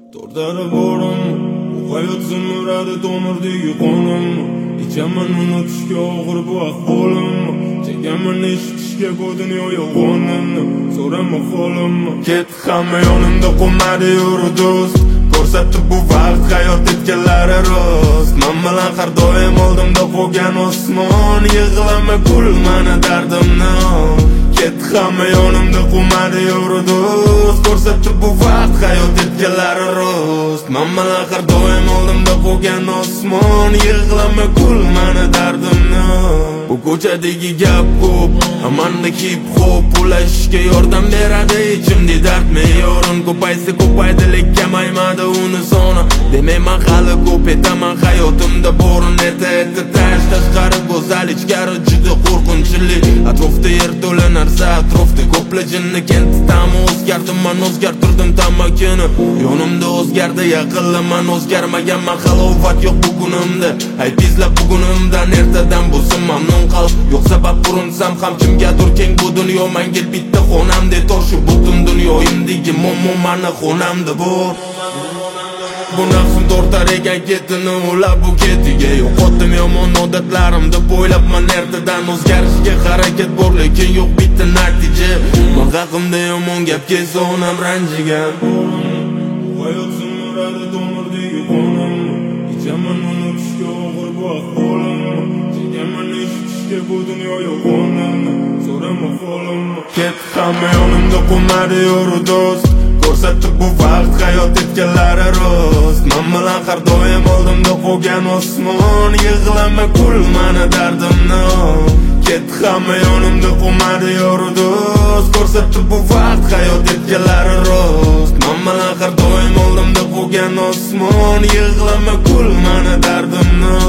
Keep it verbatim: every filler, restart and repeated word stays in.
To'rdari borim, bu hayot zimuradi to'mirdagi qonim. Ichaman unutishga og'ir bu ahvolim, chekaman eshitishga bu dunyo yolg'onim. So'rama holim, ket hamma yonimda qo'madi yuri do'st. Ko'rsatdi bu vaqt hayot etganlari rost. Men bilan har doim oldimda qolgan osmon. Yig'lama kul meni dardimni, ket hamma yonimda qo'madi yuri do'st. Ko'rsatdi bu vaqt hayot etganlari rost. Men bilan har doim oldimda qolgan osmon. Yig'lama kul meni dardimni. Bu ko'chadagi gap ko'p, amanda hip hop ulashishga yordam beradi. Ichimda dard me'yorim ko'paysa ko'paydi, lekin kamaymadi uni soni. Demayman hali ko'p etaman hayotimda borin. Erta erta tash tashqari go'zal, ichkari juda qo'rqinchli. Atrofda yer to'la narsa, atrofda ko'pla jinni. Kentdan o'zgardim, men o'zgartirdim tamakini. Yonimda o'zgardi yaqinlar, men o'zgarmagan. Men halovat yo'q bugunimda. Ay bizlab bugunimdan ertadan bo'lsin mamnun qalb. Yo'q sabab urinsam ham kimgadir keng bu dunyo. Menga bitta xonamda tor shu butun dunyoyimdagi muammo meni xonamda bor. Bu nafsim tortar ekan ketini ulab bu ketiga. Yo'qotdim yomon odatlarimni bo'ylabman. Ertadan o'zgarishga harakat bor, lekin yo'q bitta natija. Men haqimda yomon gap kelsa onam ranjigan. Hayot zimuradi to'mirdagi qonim. Ichaman unutishga og'ir bu ahvolim, chekaman eshitishga bu dunyo yolg'onim. So'rama holim, ket hamma yonimda qo'madi yuri do'st. Ko'rsatdi bu vaqt hayot etganlari rost. Men bilan har doim oldimda qolgan osmon. Yig'lama kul meni dardimni, ket hamma yonimda qo'madi yuri do'st. Ko'rsatdi bu vaqt hayot etganlari rost. Men bilan har doim oldimda qolgan osmon. Yig'lama kul meni dardimni.